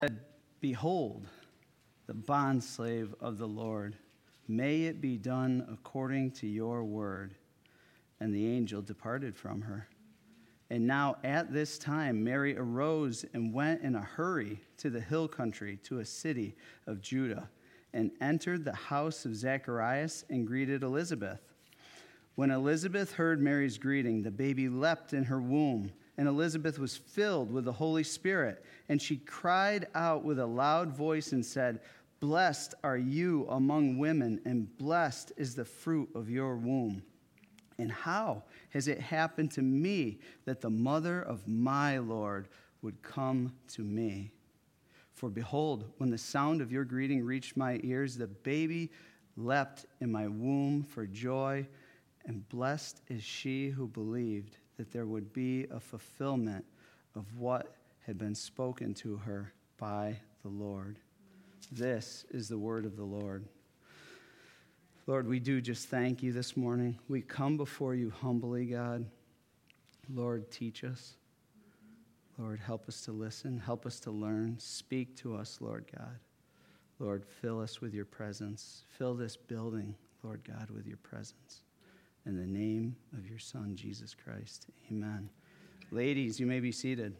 Behold, the bondslave of the Lord. May it be done according to your word. And the angel departed from her. And now at this time Mary arose and went in a hurry to the hill country, to a city of Judah, and entered the house of Zacharias and greeted Elizabeth. When Elizabeth heard Mary's greeting, the baby leapt in her womb, and Elizabeth was filled with the Holy Spirit. And she cried out with a loud voice and said, "Blessed are you among women, and blessed is the fruit of your womb. And how has it happened to me that the mother of my Lord would come to me? For behold, when the sound of your greeting reached my ears, the baby leapt in my womb for joy, and blessed is she who believed that there would be a fulfillment of what had been spoken to her by the Lord." This is the word of the Lord. Lord, we do just thank you this morning. We come before you humbly, God. Lord, teach us. Lord, help us to listen. Help us to learn. Speak to us, Lord God. Lord, fill us with your presence. Fill this building, Lord God, with your presence. In the name of your Son, Jesus Christ, amen. Ladies, you may be seated.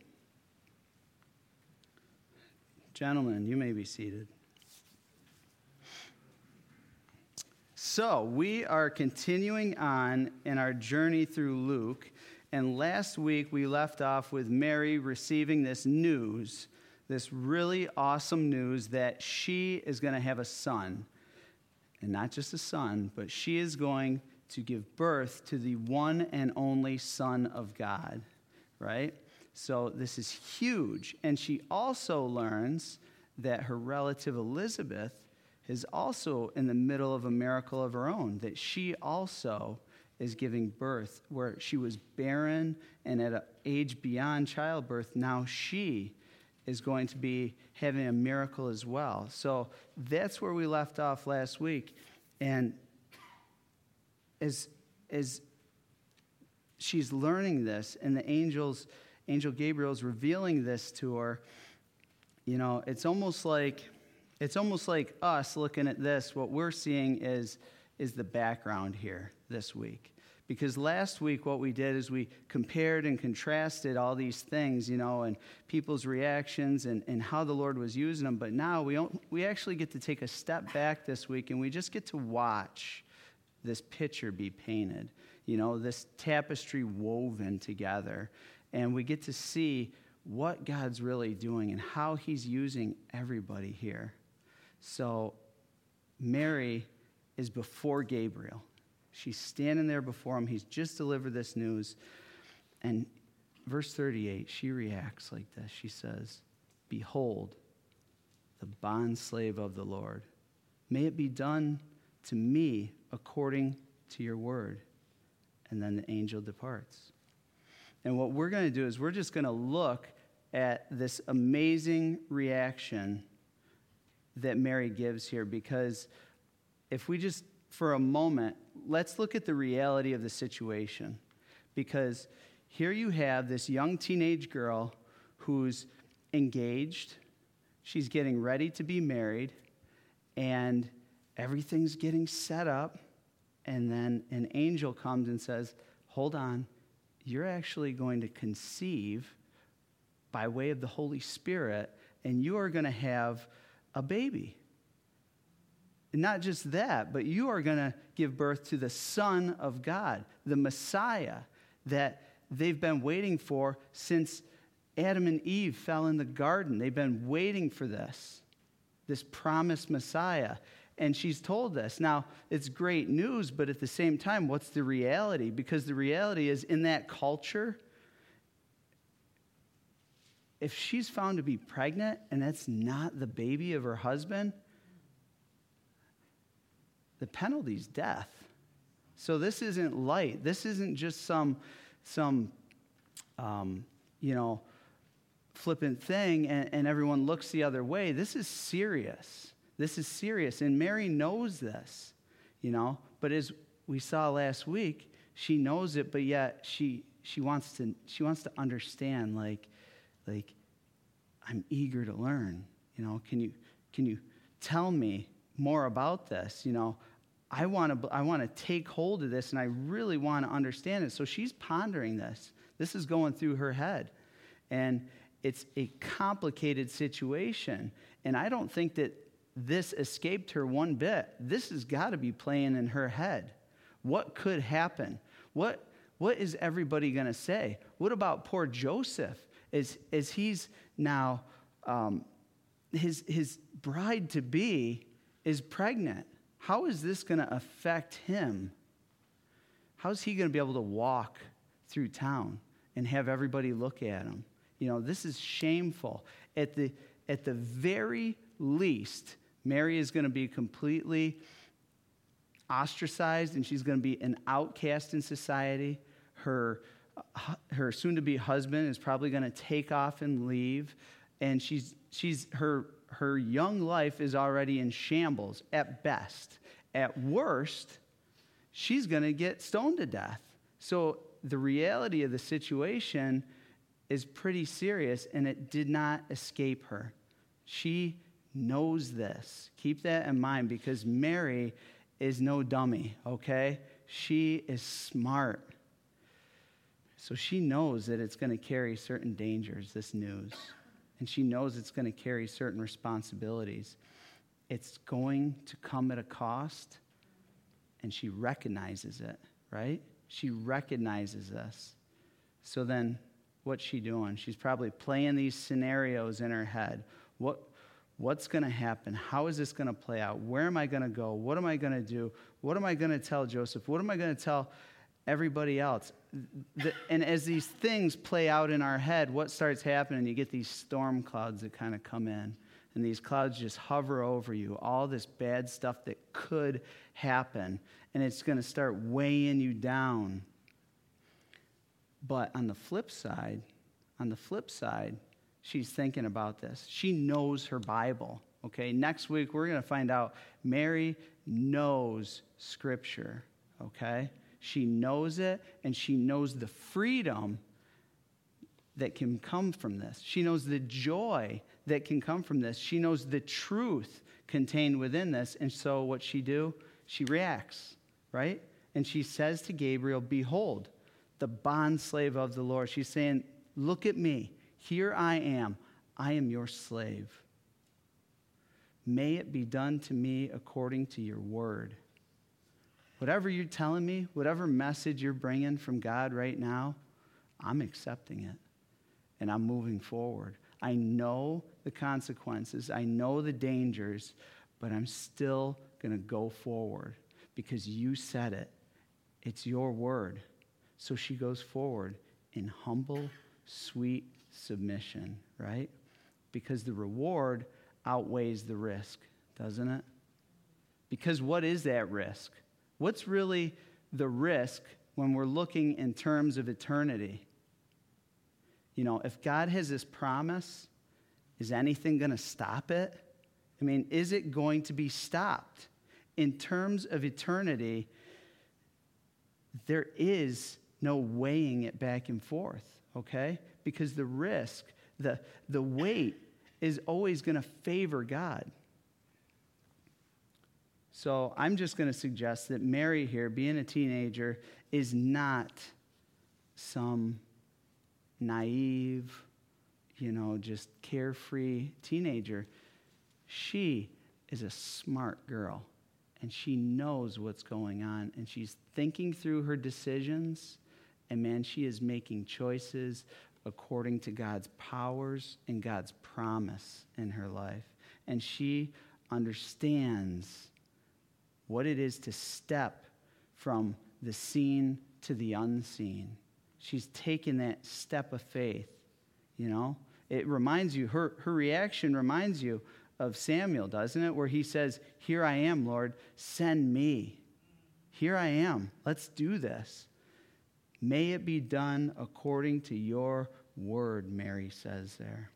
Gentlemen, you may be seated. So, we are continuing on in our journey through Luke, and last week we left off with Mary receiving this news, this really awesome news that she is going to have a son. And not just a son, but she is going to give birth to the one and only Son of God, right? So this is huge. And she also learns that her relative Elizabeth is also in the middle of a miracle of her own, that she also is giving birth, where she was barren and at an age beyond childbirth. Now she is going to be having a miracle as well. So that's where we left off last week. And as she's learning this, and the angel Gabriel's revealing this to her, you know, it's almost like us looking at this. What we're seeing is the background here this week. Because last week what we did is we compared and contrasted all these things, you know, and people's reactions and how the Lord was using them. But now we actually get to take a step back this week, and we just get to watch this picture be painted, you know, this tapestry woven together. And we get to see what God's really doing and how he's using everybody here. So Mary is before Gabriel. She's standing there before him. He's just delivered this news. And verse 38, she reacts like this. She says, "Behold, the bondslave of the Lord. May it be done to me according to your word." And then the angel departs. And what we're going to do is we're just going to look at this amazing reaction that Mary gives here, because if we just, for a moment, let's look at the reality of the situation. Because here you have this young teenage girl who's engaged, she's getting ready to be married, and everything's getting set up, and then an angel comes and says, "Hold on, you're actually going to conceive by way of the Holy Spirit, and you are going to have a baby. And not just that, but you are going to give birth to the Son of God, the Messiah that they've been waiting for since Adam and Eve fell in the garden. They've been waiting for this promised Messiah." And she's told this. Now, it's great news, but at the same time, what's the reality? Because the reality is, in that culture, if she's found to be pregnant and that's not the baby of her husband, the penalty's death. So this isn't light. This isn't just some flippant thing and everyone looks the other way. This is serious. This is serious. And Mary knows this, you know. But as we saw last week, she knows it, but yet she wants to understand, like I'm eager to learn. Can you tell me more about this? I want to take hold of this, and I really want to understand it. So she's pondering this. This is going through her head. And it's a complicated situation. And I don't think that this escaped her one bit. This has got to be playing in her head. What could happen? What is everybody going to say? What about poor Joseph? As he's now, his bride-to-be is pregnant. How is this going to affect him? How is he going to be able to walk through town and have everybody look at him? This is shameful. At the very least, Mary is going to be completely ostracized, and she's going to be an outcast in society. Her soon-to-be husband is probably going to take off and leave, and her young life is already in shambles at best. At worst, she's going to get stoned to death. So the reality of the situation is pretty serious, and it did not escape her. She knows this. Keep that in mind, because Mary is no dummy, okay? She is smart. So she knows that it's going to carry certain dangers, this news. And she knows it's going to carry certain responsibilities. It's going to come at a cost, and she recognizes it, right? She recognizes this. So then, what's she doing? She's probably playing these scenarios in her head. What's going to happen? How is this going to play out? Where am I going to go? What am I going to do? What am I going to tell Joseph? What am I going to tell everybody else? And as these things play out in our head, what starts happening? You get these storm clouds that kind of come in, and these clouds just hover over you, all this bad stuff that could happen, and it's going to start weighing you down. But on the flip side, she's thinking about this. She knows her Bible, okay? Next week, we're going to find out Mary knows Scripture, okay? She knows it, and she knows the freedom that can come from this. She knows the joy that can come from this. She knows the truth contained within this. And so what she do? She reacts, right? And she says to Gabriel, "Behold, the bondslave of the Lord." She's saying, "Look at me. Here I am. I am your slave. May it be done to me according to your word." Whatever you're telling me, whatever message you're bringing from God right now, I'm accepting it, and I'm moving forward. I know the consequences. I know the dangers, but I'm still going to go forward because you said it. It's your word. So she goes forward in humble, sweet submission, right? Because the reward outweighs the risk, doesn't it? Because what is that risk? What's really the risk when we're looking in terms of eternity? If God has this promise, is anything going to stop it? I mean, is it going to be stopped? In terms of eternity, there is no weighing it back and forth, okay? Because the risk, the weight is always going to favor God. So I'm just going to suggest that Mary here, being a teenager, is not some naive, just carefree teenager. She is a smart girl, and she knows what's going on, and she's thinking through her decisions, and man, she is making choices according to God's powers and God's promise in her life. And she understands what it is to step from the seen to the unseen. She's taken that step of faith, It reminds you, her reaction reminds you of Samuel, doesn't it? Where he says, "Here I am, Lord, send me. Here I am. Let's do this." May it be done according to your word, Mary says there.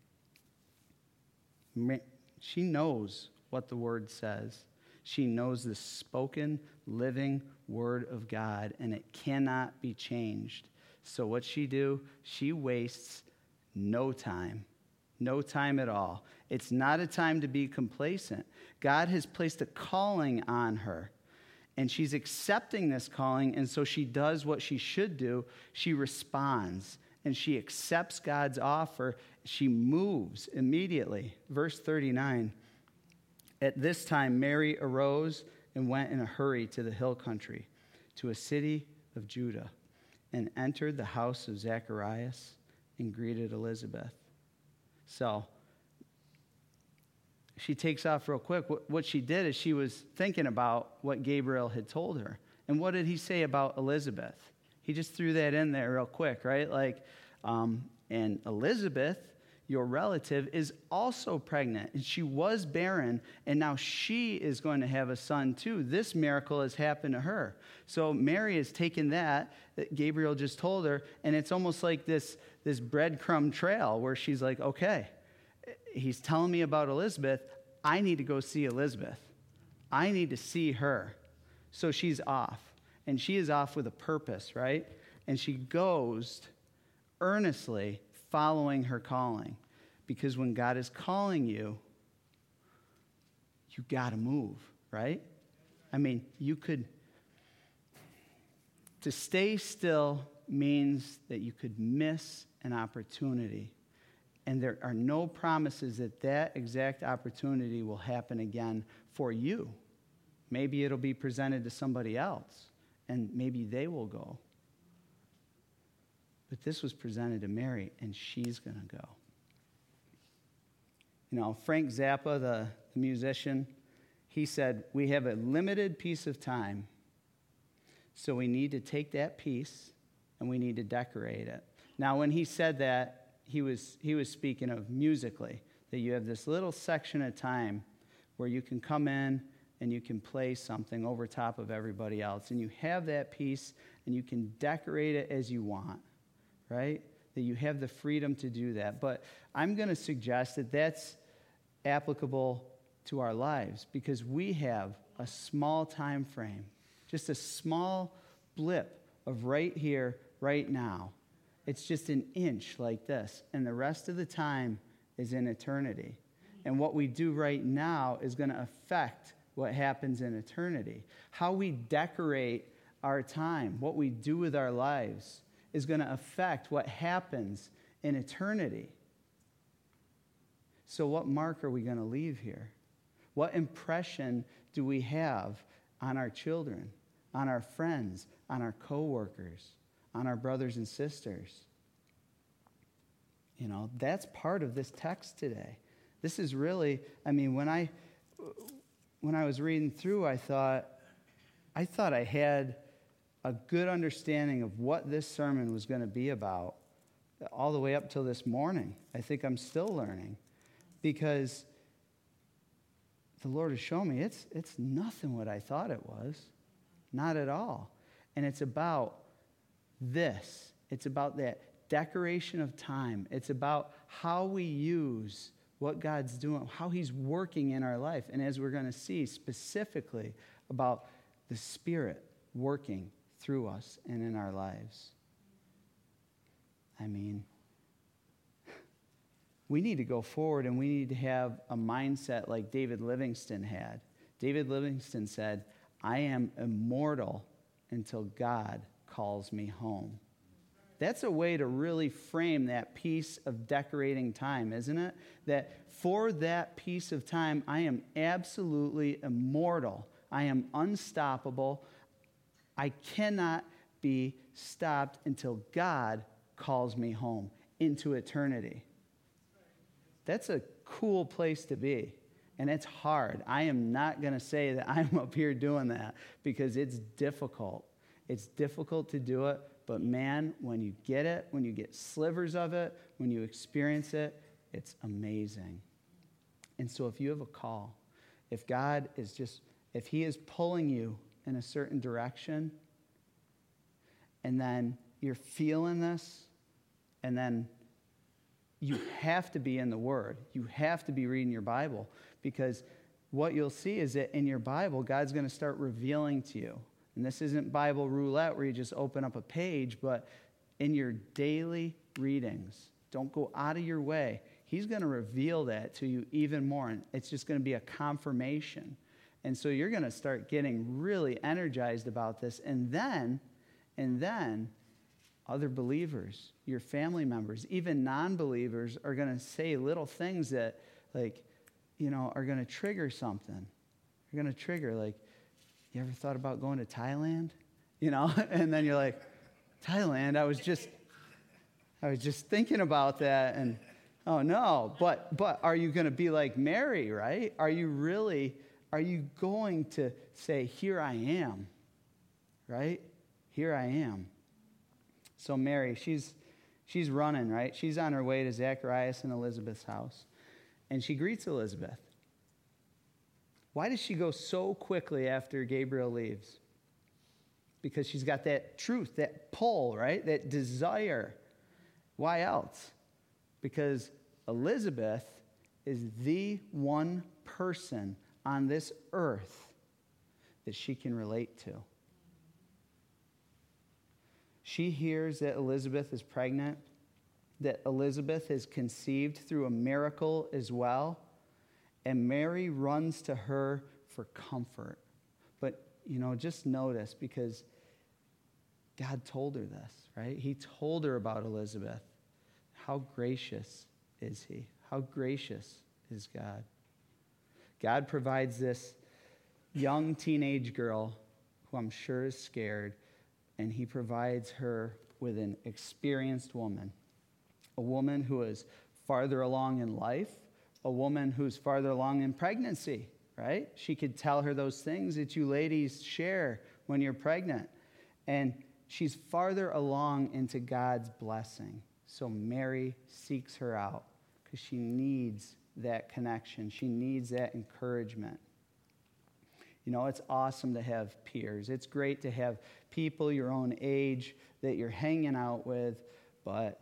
She knows what the word says. She knows the spoken, living word of God, and it cannot be changed. So what she do? She wastes no time. No time at all. It's not a time to be complacent. God has placed a calling on her, and she's accepting this calling, and so she does what she should do. She responds, and she accepts God's offer. She moves immediately. Verse 39, at this time Mary arose and went in a hurry to the hill country, to a city of Judah, and entered the house of Zacharias and greeted Elizabeth. So she takes off real quick. What she did is she was thinking about what Gabriel had told her. And what did he say about Elizabeth? He just threw that in there real quick, right? And Elizabeth, your relative, is also pregnant. And she was barren, and now she is going to have a son too. This miracle has happened to her. So Mary has taken that Gabriel just told her, and it's almost like this breadcrumb trail where she's like, okay, he's telling me about Elizabeth. I need to go see Elizabeth. I need to see her. So she's off. And she is off with a purpose, right? And she goes earnestly following her calling. Because when God is calling you, you got to move, right? I mean, to stay still means that you could miss an opportunity. And there are no promises that that exact opportunity will happen again for you. Maybe it'll be presented to somebody else, and maybe they will go. But this was presented to Mary, and she's going to go. You know, Frank Zappa, the musician, he said, we have a limited piece of time, so we need to take that piece and we need to decorate it. Now, when he said that, he was speaking of musically, that you have this little section of time where you can come in and you can play something over top of everybody else, and you have that piece and you can decorate it as you want, right? That you have the freedom to do that. But I'm going to suggest that that's applicable to our lives because we have a small time frame, just a small blip of right here, right now. It's just an inch like this, and the rest of the time is in eternity. And what we do right now is going to affect what happens in eternity. How we decorate our time, what we do with our lives, is going to affect what happens in eternity. So what mark are we going to leave here? What impression do we have on our children, on our friends, on our coworkers, on our brothers and sisters? You know, that's part of this text today. This is really, I mean, when I was reading through, I thought I had a good understanding of what this sermon was going to be about all the way up till this morning. I think I'm still learning because the Lord has shown me it's nothing what I thought it was. Not at all. And it's about this. It's about that decoration of time. It's about how we use what God's doing, how he's working in our life. And as we're going to see specifically about the Spirit working through us and in our lives. I mean, we need to go forward and we need to have a mindset like David Livingstone had. David Livingstone said, I am immortal until God calls me home. That's a way to really frame that piece of decorating time, isn't it? That for that piece of time, I am absolutely immortal. I am unstoppable. I cannot be stopped until God calls me home into eternity. That's a cool place to be. And it's hard. I am not going to say that I'm up here doing that because it's difficult. It's difficult to do it. But man, when you get it, when you get slivers of it, when you experience it, it's amazing. And so if you have a call, if God is if he is pulling you in a certain direction, and then you're feeling this, and then you have to be in the Word. You have to be reading your Bible, because what you'll see is that in your Bible, God's going to start revealing to you. And this isn't Bible roulette where you just open up a page, but in your daily readings, don't go out of your way. he's going to reveal that to you even more. And it's just going to be a confirmation. And so you're going to start getting really energized about this. And then other believers, your family members, even non-believers are going to say little things that, like, you know, are going to trigger something. They're going to trigger, like, you ever thought about going to Thailand? You know, and then you're like, Thailand, I was just thinking about that, and oh no, but are you going to be like Mary, right? Are you going to say, here I am, right? Here I am. So Mary, she's running, right? She's on her way to Zacharias and Elizabeth's house, and she greets Elizabeth. Why does she go so quickly after Gabriel leaves? Because she's got that truth, that pull, right? That desire. Why else? Because Elizabeth is the one person on this earth that she can relate to. She hears that Elizabeth is pregnant, that Elizabeth is conceived through a miracle as well, and Mary runs to her for comfort. But, you know, just notice, because God told her this, right? He told her about Elizabeth. How gracious is he? How gracious is God? God provides this young teenage girl who I'm sure is scared, and he provides her with an experienced woman, a woman who is farther along in life, a woman who's farther along in pregnancy, right? She could tell her those things that you ladies share when you're pregnant. And she's farther along into God's blessing. So Mary seeks her out because she needs that connection. She needs that encouragement. You know, it's awesome to have peers. It's great to have people your own age that you're hanging out with, but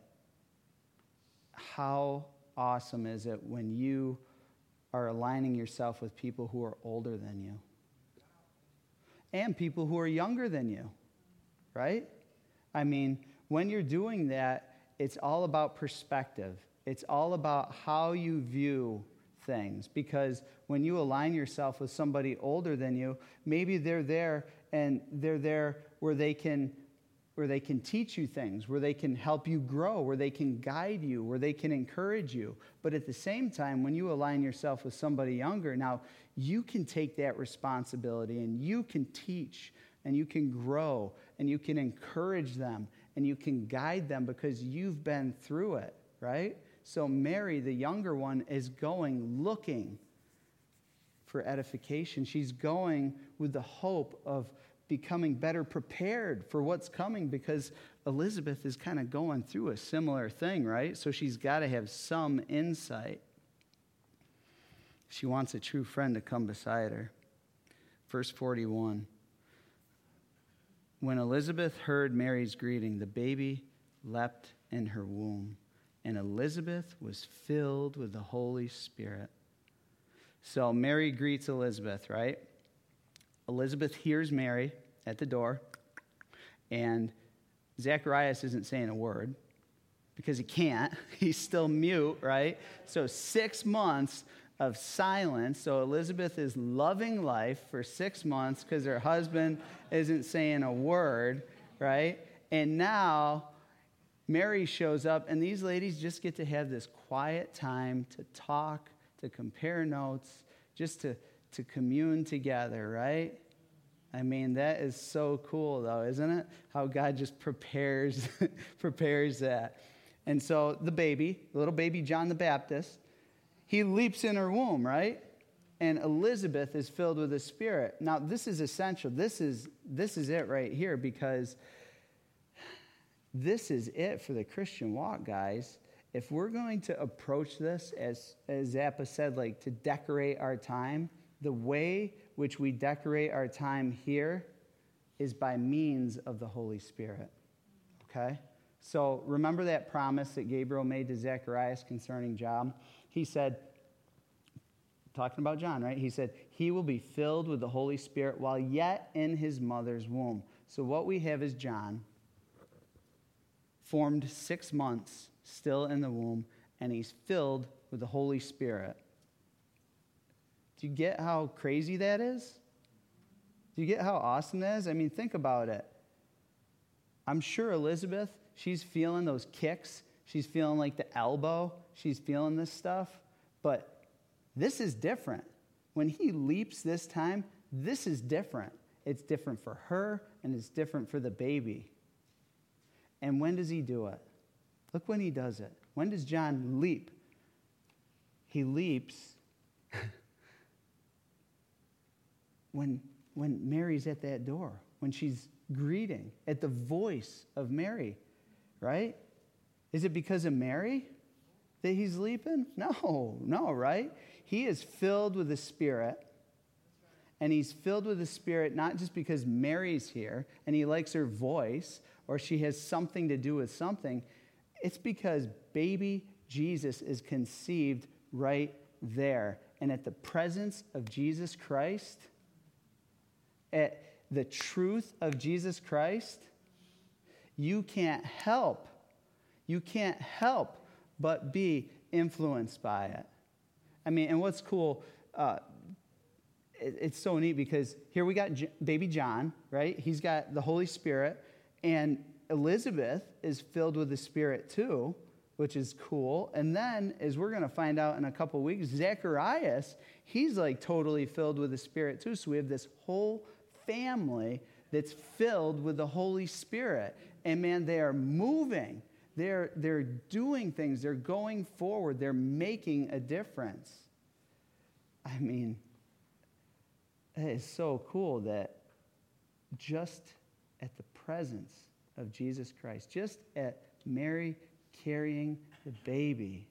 how awesome is it when you are aligning yourself with people who are older than you and people who are younger than you, right? I mean, when you're doing that, it's all about perspective. It's all about how you view things, because when you align yourself with somebody older than you, maybe they're there where they can teach you things, where they can help you grow, where they can guide you, where they can encourage you. But at the same time, when you align yourself with somebody younger, now you can take that responsibility and you can teach and you can grow and you can encourage them and you can guide them because you've been through it, right? So Mary, the younger one, is going looking for edification. She's going with the hope of becoming better prepared for what's coming, because Elizabeth is kind of going through a similar thing, right? So she's got to have some insight. She wants a true friend to come beside her. Verse 41. When Elizabeth heard Mary's greeting, the baby leapt in her womb, and Elizabeth was filled with the Holy Spirit. So Mary greets Elizabeth, right? Elizabeth hears Mary at the door, and Zacharias isn't saying a word because he can't. He's still mute, right? So 6 months of silence. So Elizabeth is loving life for 6 months because her husband isn't saying a word, right? And now Mary shows up, and these ladies just get to have this quiet time to talk, to compare notes, just to commune together, right? I mean, that is so cool, though, isn't it? How God just prepares that. And so the little baby John the Baptist, he leaps in her womb, right? And Elizabeth is filled with the Spirit. Now, this is essential. This is it right here, because this is it for the Christian walk, guys. If we're going to approach this, as Zappa said, like to decorate our time, the way which we decorate our time here is by means of the Holy Spirit, okay? So remember that promise that Gabriel made to Zacharias concerning John? He said, talking about John, right? He said, he will be filled with the Holy Spirit while yet in his mother's womb. So what we have is John, formed 6 months, still in the womb, and he's filled with the Holy Spirit. Do you get how crazy that is? Do you get how awesome that is? I mean, think about it. I'm sure Elizabeth, she's feeling those kicks. She's feeling like the elbow. She's feeling this stuff. But this is different. When he leaps this time, this is different. It's different for her, and it's different for the baby. And when does he do it? Look when he does it. When does John leap? He leaps when Mary's at that door, when she's greeting, at the voice of Mary, right? Is it because of Mary that he's leaping? No, right? He is filled with the Spirit, and he's filled with the Spirit not just because Mary's here and he likes her voice or she has something to do with something. It's because baby Jesus is conceived right there. And at the presence of Jesus Christ, at the truth of Jesus Christ, you can't help but be influenced by it. I mean, and what's cool, it's so neat because here we got baby John, right? He's got the Holy Spirit, and Elizabeth is filled with the Spirit too, which is cool. And then, as we're going to find out in a couple weeks, Zacharias, he's like totally filled with the Spirit too. So we have this whole family that's filled with the Holy Spirit. And man, they are moving. They're doing things. They're going forward. They're making a difference. I mean, it is so cool that just at the presence of Jesus Christ, just at Mary carrying the baby,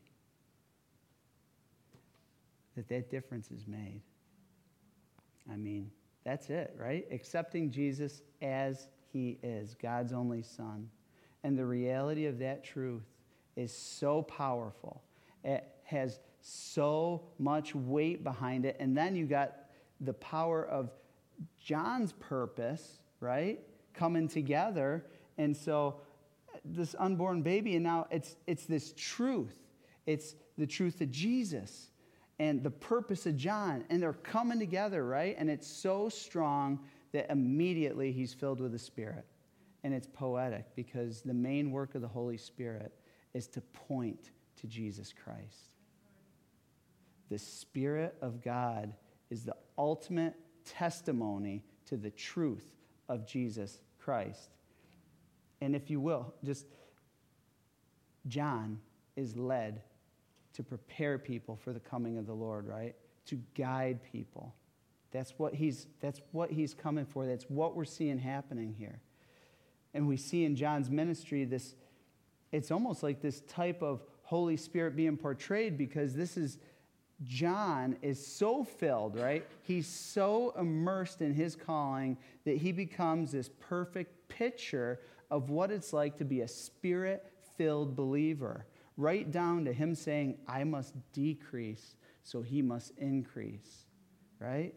that difference is made. I mean, that's it, right? Accepting Jesus as he is, God's only Son. And the reality of that truth is so powerful. It has so much weight behind it. And then you got the power of John's purpose, right? Coming together. And so this unborn baby, and now it's this truth. It's the truth of Jesus and the purpose of John. And they're coming together, right? And it's so strong that immediately he's filled with the Spirit. And it's poetic because the main work of the Holy Spirit is to point to Jesus Christ. The Spirit of God is the ultimate testimony to the truth of Jesus Christ. And if you will, just John is led to prepare people for the coming of the Lord, right? To guide people. That's what he's coming for. That's what we're seeing happening here. And we see in John's ministry this, it's almost like this type of Holy Spirit being portrayed because John is so filled, right? He's so immersed in his calling that he becomes this perfect picture of what it's like to be a Spirit-filled believer, right down to him saying, I must decrease so he must increase, right?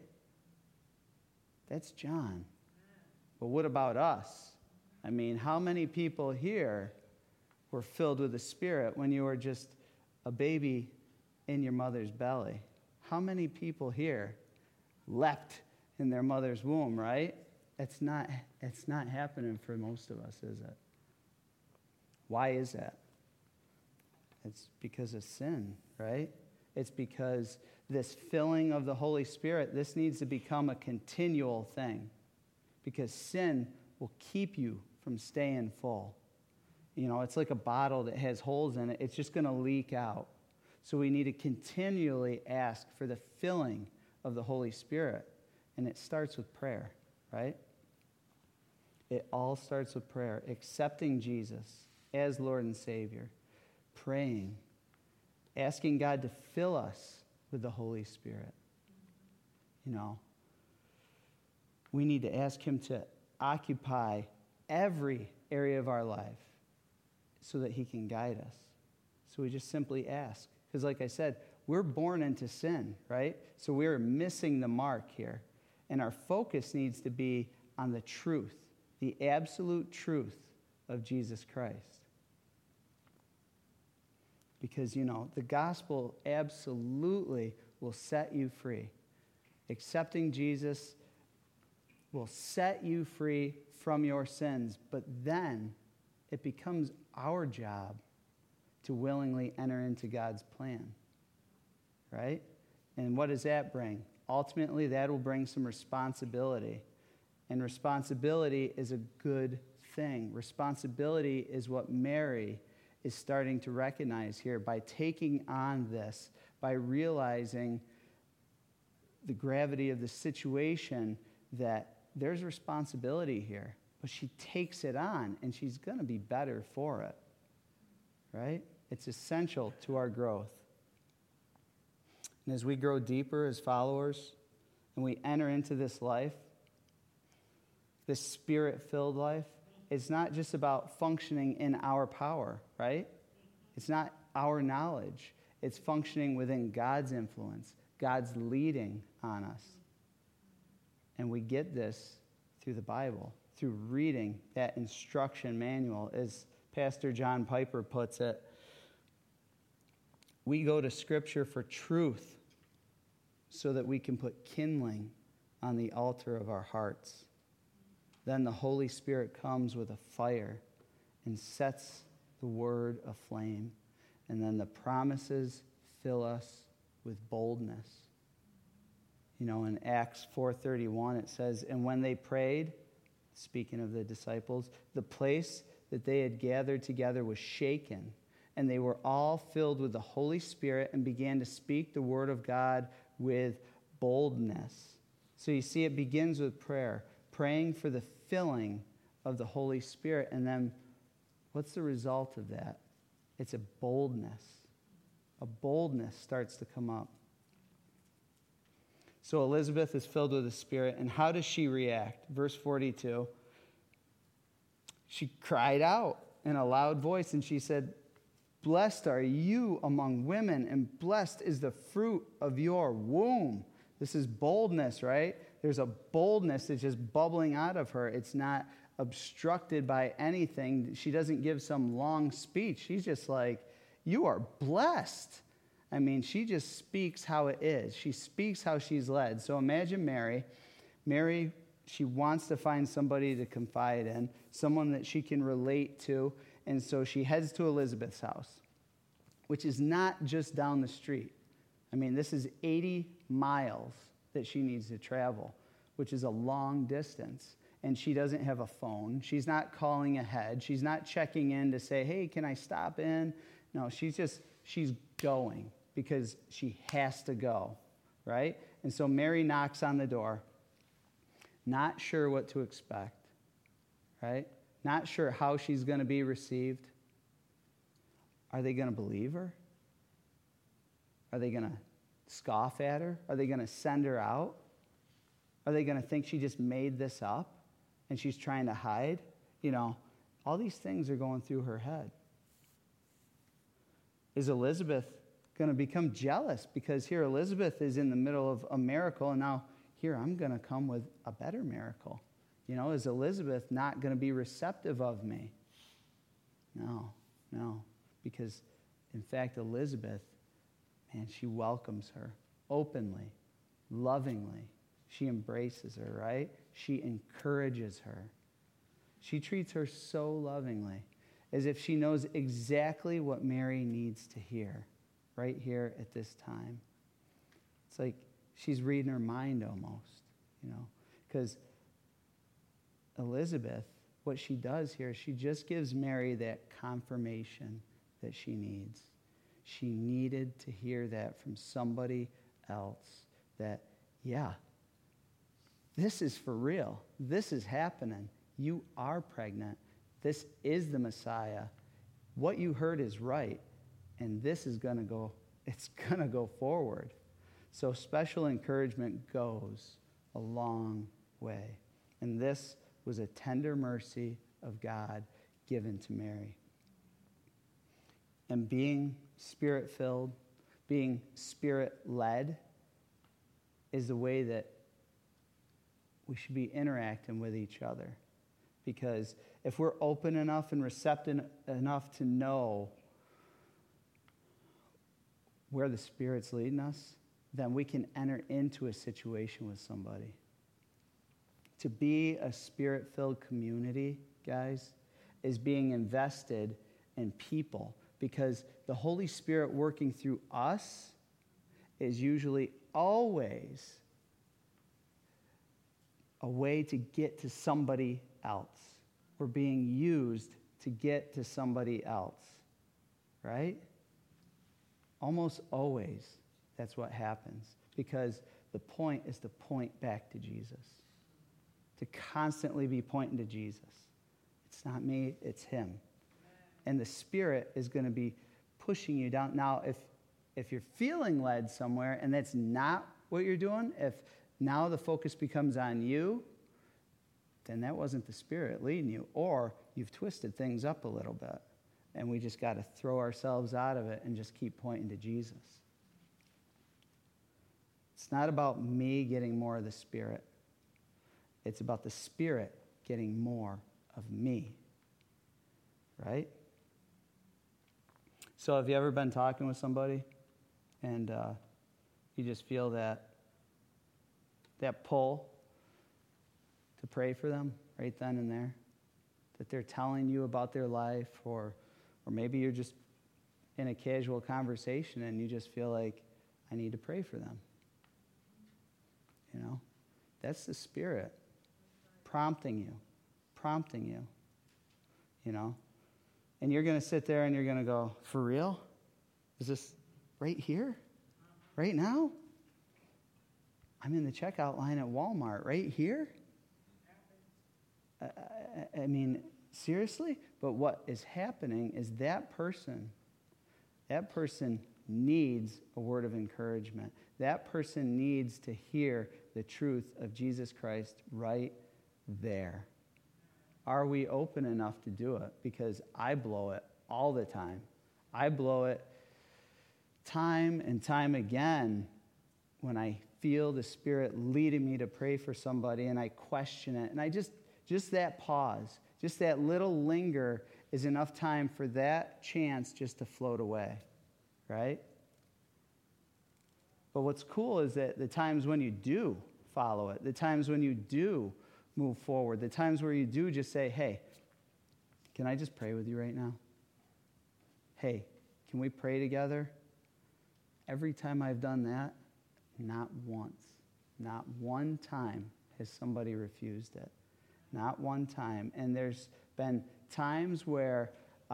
That's John. But what about us? I mean, how many people here were filled with the Spirit when you were just a baby in your mother's belly? How many people here leapt in their mother's womb, right? It's not happening for most of us, is it? Why is that? It's because of sin, right? It's because this filling of the Holy Spirit, this needs to become a continual thing. Because sin will keep you from staying full. You know, it's like a bottle that has holes in it. It's just going to leak out. So we need to continually ask for the filling of the Holy Spirit. And it starts with prayer, right? It all starts with prayer. Accepting Jesus as Lord and Savior. Praying. Asking God to fill us with the Holy Spirit. You know, we need to ask him to occupy every area of our life so that he can guide us. So we just simply ask. Because like I said, we're born into sin, right? So we're missing the mark here. And our focus needs to be on the truth, the absolute truth of Jesus Christ. Because, the gospel absolutely will set you free. Accepting Jesus will set you free from your sins, but then it becomes our job to willingly enter into God's plan, right? And what does that bring? Ultimately, that will bring some responsibility. And responsibility is a good thing. Responsibility is what Mary is starting to recognize here by taking on this, by realizing the gravity of the situation, that there's responsibility here. But she takes it on, and she's going to be better for it, right? It's essential to our growth. And as we grow deeper as followers, and we enter into this life, this Spirit-filled life, it's not just about functioning in our power, right? It's not our knowledge. It's functioning within God's influence, God's leading on us. And we get this through the Bible, through reading that instruction manual. As Pastor John Piper puts it, we go to Scripture for truth so that we can put kindling on the altar of our hearts. Then the Holy Spirit comes with a fire and sets the word aflame. And then the promises fill us with boldness. In Acts 4:31 it says, and when they prayed, speaking of the disciples, the place that they had gathered together was shaken, and they were all filled with the Holy Spirit and began to speak the word of God with boldness. So you see, it begins with prayer, praying for the filling of the Holy Spirit. And then what's the result of that? It's a boldness. A boldness starts to come up. So Elizabeth is filled with the Spirit, and how does she react? Verse 42, she cried out in a loud voice, and she said, blessed are you among women, and blessed is the fruit of your womb. This is boldness, right? There's a boldness that's just bubbling out of her. It's not obstructed by anything. She doesn't give some long speech. She's just like, you are blessed. I mean, she just speaks how it is. She speaks how she's led. So imagine Mary. Mary, she wants to find somebody to confide in, someone that she can relate to. And so she heads to Elizabeth's house, which is not just down the street. I mean, this is 80 miles that she needs to travel, which is a long distance. And she doesn't have a phone. She's not calling ahead. She's not checking in to say, hey, can I stop in? No, she's going because she has to go, right? And so Mary knocks on the door, not sure what to expect, right? Not sure how she's going to be received. Are they going to believe her? Are they going to scoff at her? Are they going to send her out? Are they going to think she just made this up and she's trying to hide? All these things are going through her head. Is Elizabeth going to become jealous because here Elizabeth is in the middle of a miracle, and now here I'm going to come with a better miracle? Is Elizabeth not going to be receptive of me? No, because in fact Elizabeth, man, she welcomes her openly, lovingly. She embraces her, right? She encourages her. She treats her so lovingly, as if she knows exactly what Mary needs to hear right here at this time. It's like she's reading her mind almost, because Elizabeth, what she does here, she just gives Mary that confirmation that she needs. She needed to hear that from somebody else, that, yeah, this is for real. This is happening. You are pregnant. This is the Messiah. What you heard is right, and this is going to go, it's going to go forward. So special encouragement goes a long way. And this was a tender mercy of God given to Mary. And being Spirit-filled, being Spirit-led is the way that we should be interacting with each other. Because if we're open enough and receptive enough to know where the Spirit's leading us, then we can enter into a situation with somebody. To be a Spirit-filled community, guys, is being invested in people, because the Holy Spirit working through us is usually always a way to get to somebody else. We're being used to get to somebody else, right? Almost always that's what happens, because the point is to point back to Jesus, to constantly be pointing to Jesus. It's not me, it's him. And the Spirit is going to be pushing you down. Now, if you're feeling led somewhere and that's not what you're doing, if now the focus becomes on you, then that wasn't the Spirit leading you, or you've twisted things up a little bit, and we just got to throw ourselves out of it and just keep pointing to Jesus. It's not about me getting more of the Spirit. It's about the Spirit getting more of me, right? So have you ever been talking with somebody and you just feel that pull to pray for them right then and there? That they're telling you about their life, or maybe you're just in a casual conversation and you just feel like, I need to pray for them. You know, that's the Spirit prompting you, you know. And you're going to sit there and you're going to go, for real? Is this right here? Right now? I'm in the checkout line at Walmart right here? I mean, seriously? But what is happening is that person needs a word of encouragement. That person needs to hear the truth of Jesus Christ right there. Are we open enough to do it? Because I blow it all the time. I blow it time and time again when I feel the Spirit leading me to pray for somebody and I question it. And I just that pause, just that little linger is enough time for that chance just to float away, right? But what's cool is that the times when you do follow it, the times when you do move forward, the times where you do just say, hey, can I just pray with you right now? Hey, can we pray together? Every time I've done that, not once, not one time has somebody refused it. Not one time. And there's been times where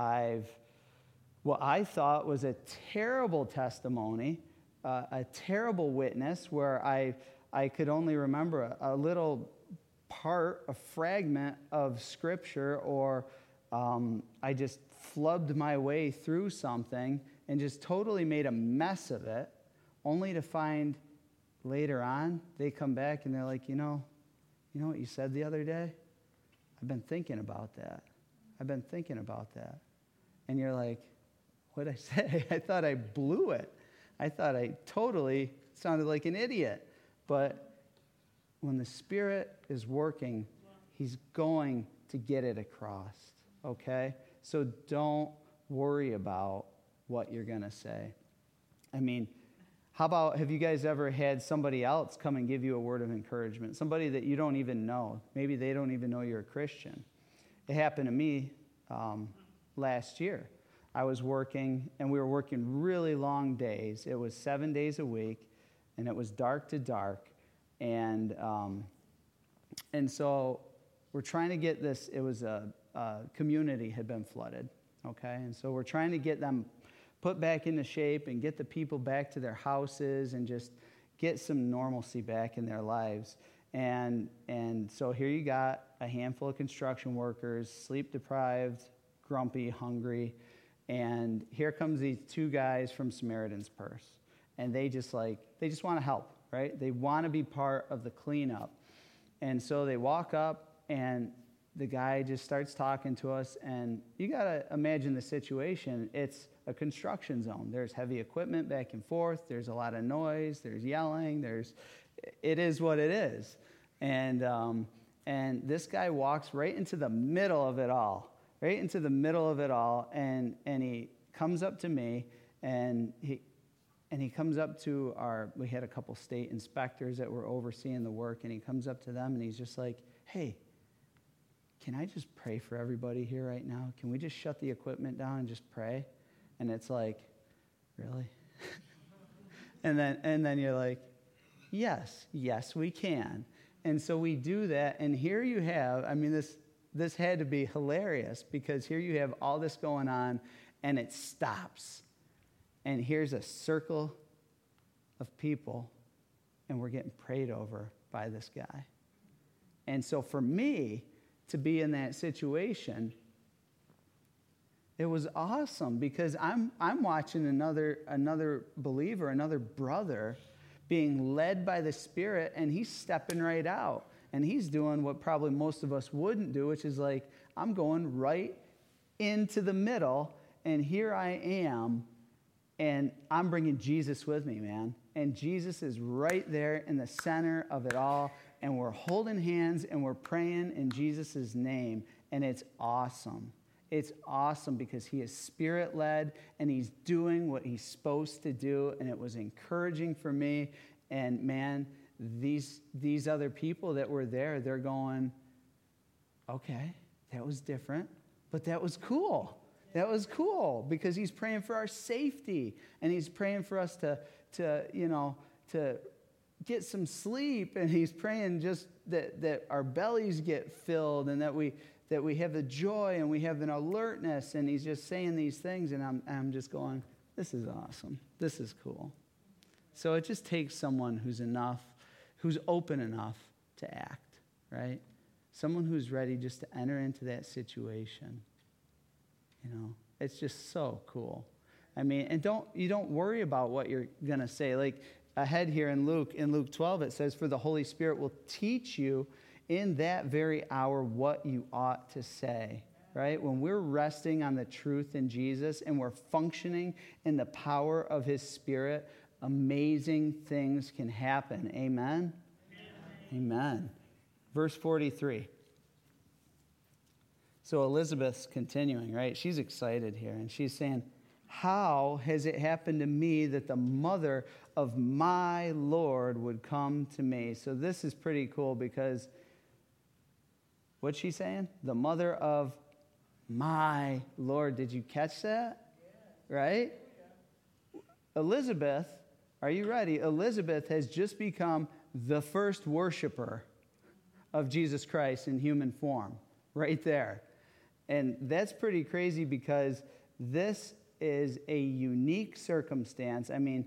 what I thought was a terrible testimony, a terrible witness, where I could only remember a little part, a fragment of Scripture, or I just flubbed my way through something and just totally made a mess of it, only to find later on they come back and they're like, you know what you said the other day? I've been thinking about that. And you're like, what'd I say? I thought I blew it. I thought I totally sounded like an idiot. But when the Spirit is working, he's going to get it across, okay? So don't worry about what you're going to say. I mean, how about, have you guys ever had somebody else come and give you a word of encouragement? Somebody that you don't even know. Maybe they don't even know you're a Christian. It happened to me last year. I was working, and we were working really long days. It was 7 days a week, and it was dark to dark. And so we're trying to get this. It was a community had been flooded, okay? And so we're trying to get them put back into shape and get the people back to their houses and just get some normalcy back in their lives. And so here you got a handful of construction workers, sleep-deprived, grumpy, hungry, and here comes these two guys from Samaritan's Purse. And they just want to help, right? They want to be part of the cleanup. And so they walk up, and the guy just starts talking to us, and you got to imagine the situation. It's a construction zone. There's heavy equipment back and forth. There's a lot of noise. There's yelling. It is what it is. And this guy walks right into the middle of it all, and he comes up to me, and And he comes up to we had a couple state inspectors that were overseeing the work, and he comes up to them and he's just like, hey, can I just pray for everybody here right now? Can we just shut the equipment down and just pray? And it's like, really? and then you're like, yes, we can. And so we do that, and here you have, I mean, this had to be hilarious, because here you have all this going on, and it stops. And here's a circle of people, and we're getting prayed over by this guy. And so for me to be in that situation, it was awesome, because I'm watching another believer, another brother, being led by the Spirit, and he's stepping right out. And he's doing what probably most of us wouldn't do, which is like, I'm going right into the middle, and here I am, and I'm bringing Jesus with me, man. And Jesus is right there in the center of it all, and we're holding hands, and we're praying in Jesus' name, and it's awesome. It's awesome because he is Spirit-led, and he's doing what he's supposed to do, and it was encouraging for me. And, man, these other people that were there, they're going, okay, that was different, but that was cool. That was cool, because he's praying for our safety, and he's praying for us to get some sleep, and he's praying just that our bellies get filled, and that we have the joy, and we have an alertness, and he's just saying these things, and I'm just going, this is awesome. This is cool. So it just takes someone who's open enough to act, right? Someone who's ready just to enter into that situation. It's just so cool. I mean, and you don't worry about what you're going to say. Like ahead here in Luke 12, it says, for the Holy Spirit will teach you in that very hour what you ought to say, right? When we're resting on the truth in Jesus and we're functioning in the power of his Spirit, amazing things can happen. Amen? Amen. Verse 43. So Elizabeth's continuing, right? She's excited here, and she's saying, how has it happened to me that the mother of my Lord would come to me? So this is pretty cool, because what's she saying? The mother of my Lord. Did you catch that? Yeah. Right? Yeah. Elizabeth, are you ready? Elizabeth has just become the first worshiper of Jesus Christ in human form, right there. And that's pretty crazy, because this is a unique circumstance. I mean,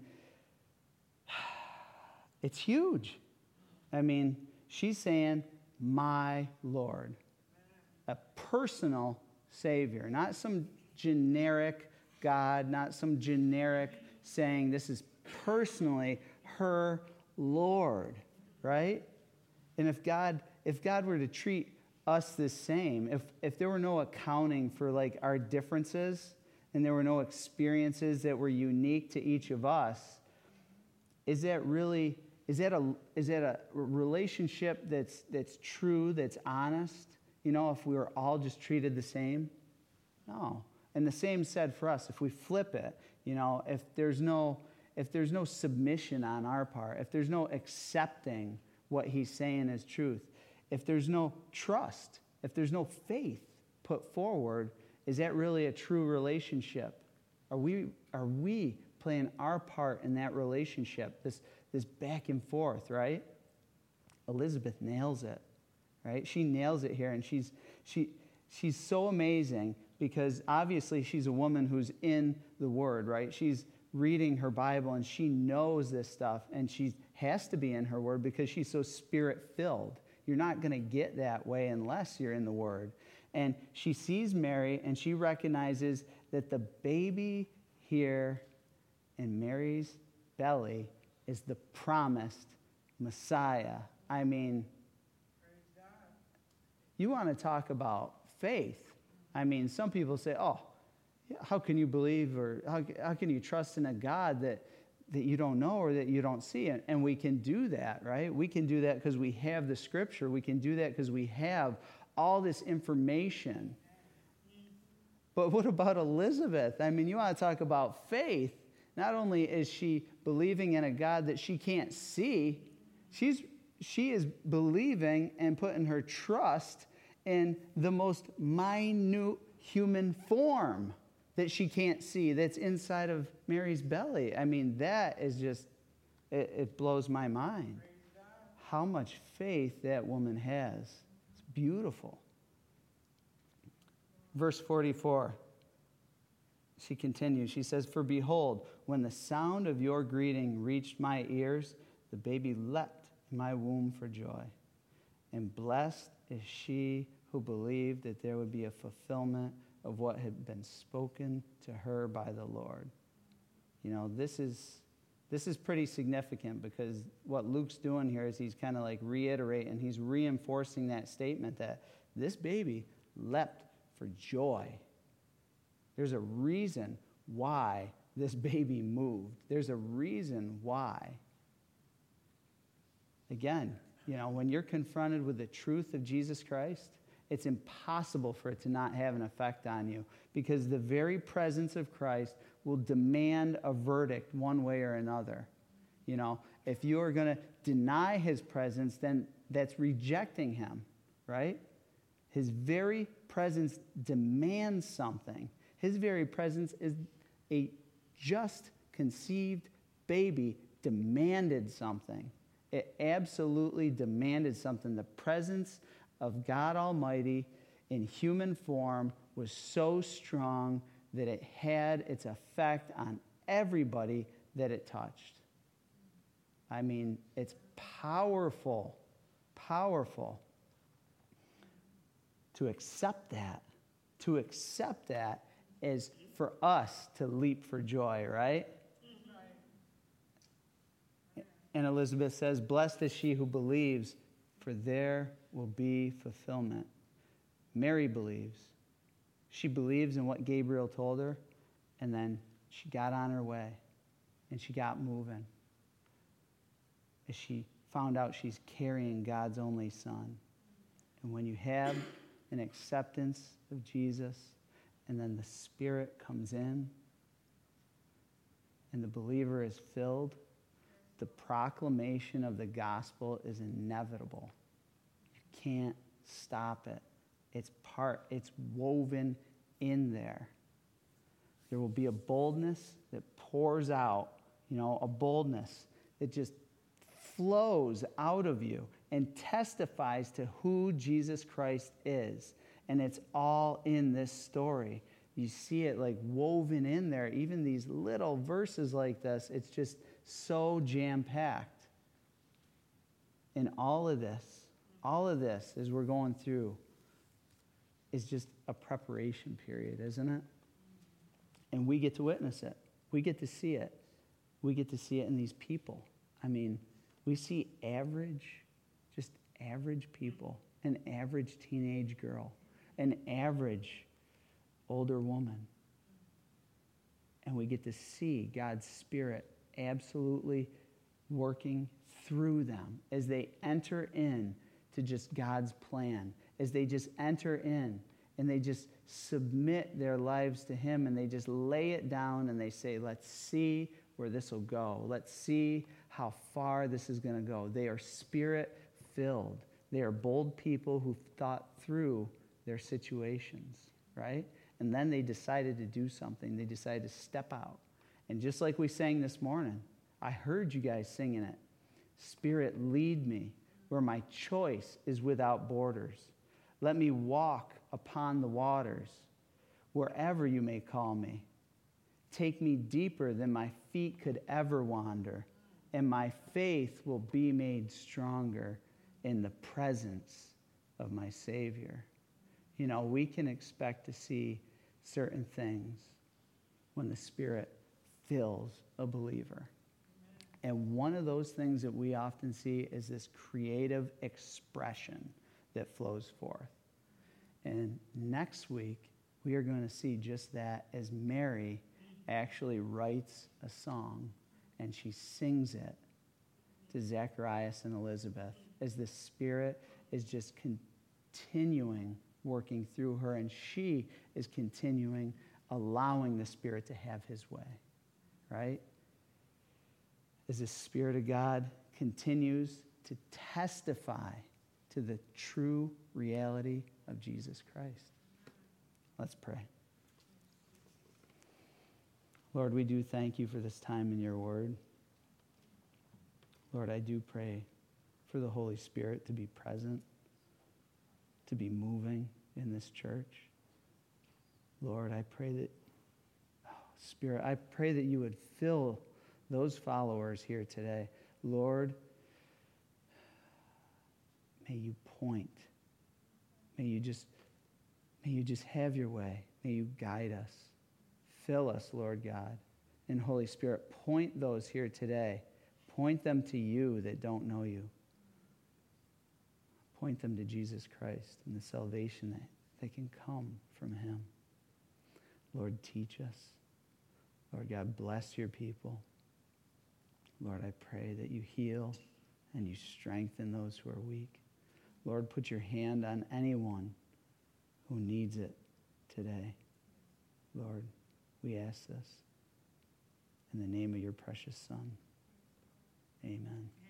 it's huge. I mean, she's saying, my Lord. A personal Savior, not some generic God, not some generic saying, this is personally her Lord, right? And if God were to treat us the same, if there were no accounting for like our differences, and there were no experiences that were unique to each of us, is that a relationship that's true, that's honest? If we were all just treated the same? No. And the same said for us. If we flip it, if there's no submission on our part, if there's no accepting what he's saying as truth, if there's no trust, if there's no faith put forward, is that really a true relationship? Are we playing our part in that relationship? This back and forth, right? Elizabeth nails it, right? She nails it here, and she's so amazing, because obviously she's a woman who's in the Word, right? She's reading her Bible, and she knows this stuff, and she has to be in her Word because she's so Spirit-filled. You're not going to get that way unless you're in the Word. And she sees Mary, and she recognizes that the baby here in Mary's belly is the promised Messiah. I mean, you want to talk about faith. I mean, some people say, oh, how can you believe, or how can you trust in a God that you don't know or that you don't see? And we can do that, right? We can do that because we have the Scripture. We can do that because we have all this information. But what about Elizabeth? I mean, you want to talk about faith. not only is she believing in a God that she can't see, she is believing and putting her trust in the most minute human form that she can't see, that's inside of Mary's belly. I mean, that is just, it blows my mind. How much faith that woman has. It's beautiful. Verse 44, she continues. She says, "For behold, when the sound of your greeting reached my ears, the baby leapt in my womb for joy. And blessed is she who believed that there would be a fulfillment of what had been spoken to her by the Lord." You know, this is pretty significant, because what Luke's doing here is he's kind of like reiterating, he's reinforcing that statement that this baby leapt for joy. There's a reason why this baby moved. There's a reason why. Again, you know, when you're confronted with the truth of Jesus Christ, it's impossible for it to not have an effect on you, because the very presence of Christ will demand a verdict one way or another. You know, if you are going to deny his presence, then that's rejecting him, right? His very presence demands something. His very presence is a just conceived baby demanded something. It absolutely demanded something. The presence of God Almighty in human form was so strong that it had its effect on everybody that it touched. I mean, it's powerful, powerful to accept that. To accept that is for us to leap for joy, right? And Elizabeth says, "Blessed is she who believes, for there will be fulfillment." Mary believes. She believes in what Gabriel told her, and then she got on her way, and she got moving. As she found out she's carrying God's only Son. And when you have an acceptance of Jesus, and then the Spirit comes in, and the believer is filled, the proclamation of the gospel is inevitable. You can't stop it. It's woven in there. There will be a boldness that pours out, you know, a boldness that just flows out of you and testifies to who Jesus Christ is. And it's all in this story. You see it like woven in there. Even these little verses like this, it's just so jam-packed. And all of this, as we're going through, is just a preparation period, isn't it? And we get to witness it. We get to see it. We get to see it in these people. I mean, we see just average people, an average teenage girl, an average older woman. And we get to see God's Spirit absolutely working through them as they enter in to just God's plan, as they just enter in and they just submit their lives to Him, and they just lay it down and they say, let's see where this will go. Let's see how far this is going to go. They are Spirit-filled. They are bold people who've thought through their situations, right? And then they decided to do something. They decided to step out. And just like we sang this morning, I heard you guys singing it. Spirit, lead me where my choice is without borders. Let me walk upon the waters wherever you may call me. Take me deeper than my feet could ever wander, and my faith will be made stronger in the presence of my Savior. You know, we can expect to see certain things when the Spirit fills a believer. And one of those things that we often see is this creative expression that flows forth. And next week, we are going to see just that, as Mary actually writes a song and she sings it to Zacharias and Elizabeth, as the Spirit is just continuing working through her, and she is continuing allowing the Spirit to have His way. right? As the Spirit of God continues to testify to the true reality of Jesus Christ. Let's pray. Lord, we do thank you for this time in your word. Lord, I do pray for the Holy Spirit to be present, to be moving in this church. Lord, I pray that, Spirit, I pray that you would fill those followers here today. Lord, may you point. May you just have your way. May you guide us. Fill us, Lord God. And Holy Spirit, point those here today. Point them to you that don't know you. Point them to Jesus Christ and the salvation that can come from him. Lord, teach us. Lord God, bless your people. Lord, I pray that you heal and you strengthen those who are weak. Lord, put your hand on anyone who needs it today. Lord, we ask this in the name of your precious Son. Amen.